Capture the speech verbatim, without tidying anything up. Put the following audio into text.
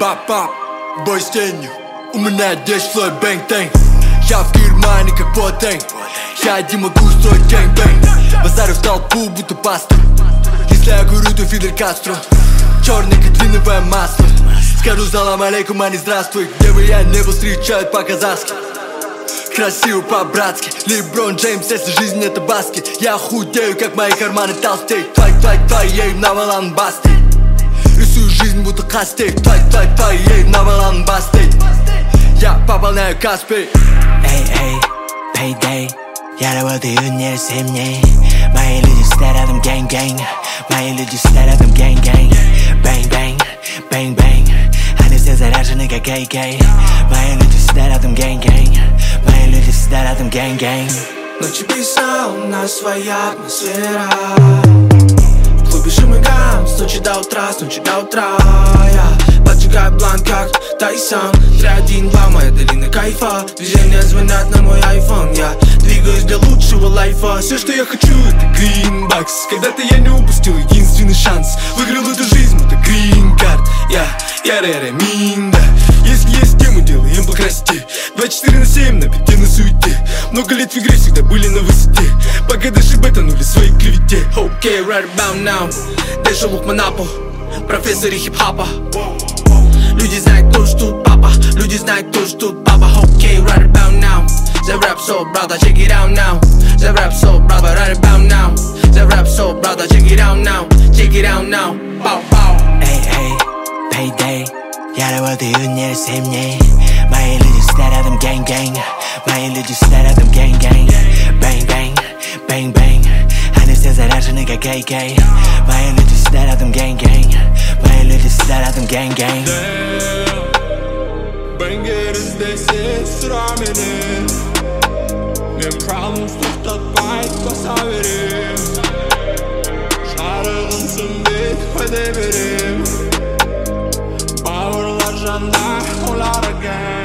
Бап-бап, бой с тенью. У меня десять слой бэнг-тэнг. Я в Германии как Ботэнг. Я один могу строить гэнг-бэнг. Базарю в толпу, будто пастор. Если я курю, то Фидель Кастро. Черное катлиновое масло. Скажу салам алейкум, а не здравствуй. Где бы я не был, встречают по-казахски. Красиво по-братски. Леброн Джеймс, если жизнь это баскет. Я худею, как мои карманы толстеют. Твой, твой, твоей навалан басты. Рисую жизнь, будто кастей. Твой, твой, твоей навалан басты. Я пополняю Каспий. Эй, эй, payday. Я работаю не семь дней. Мои люди стоят рядом, гэнг-гэнг. Мои люди стоят рядом, гэнг-гэнг. Бэнг-бэнг, бэнг-бэнг. Они все заряжены, как кей кей. Мои люди стоят рядом, гэнг-гэнг. Мои люди стоят рядом, гэнг-гэнг. Ночи писа, у нас своя атмосфера. В клубе шум и гам, с ночи до утра, с ночи до утра. Я поджигаю бланк, как Тайсон. Три, один, два, моя долина кайфа. Движения звонят на мой айфон. Я двигаюсь для лучшего лайфа. Все, что я хочу, это гринбакс. Когда-то я не упустил единственный шанс. Выиграл эту жизнь, это грин-карт. Я, я ре-ре минда. Если есть тему, делаем по красоте. двадцать четыре на семь, на пяти на суете. Много лет в игре всегда были на высоте. Пока даже бетанули в своей клевете. Окей, okay, right about now. Держу лук монапо. Профессоры хип-хапа. Люди знают, кто ж тут папа. Люди знают, кто ж тут папа. Окей, okay, right about now. The rap so, brother, check it out now. The rap so, brother, right about now. The rap so, brother, check it out now. Check it out now. Pow, pow. Эй, эй, payday. Я работаю не семь дней. Мои люди стоят рядом, гэнг-гэнг. Мои люди стоят рядом, гэнг-гэнг. Бэнг-бэнг, бэнг-бэнг. Они все заряжены, как кей кей. Мои люди стоят рядом, гэнг-гэнг. Мои люди стоят рядом, гэнг-гэнг. Бэнгеры здесь есть с рамени. Мен problems тоқтатпай баса берем. Жарығын сөнбей уәде берем. Бауырлар жанда олар again.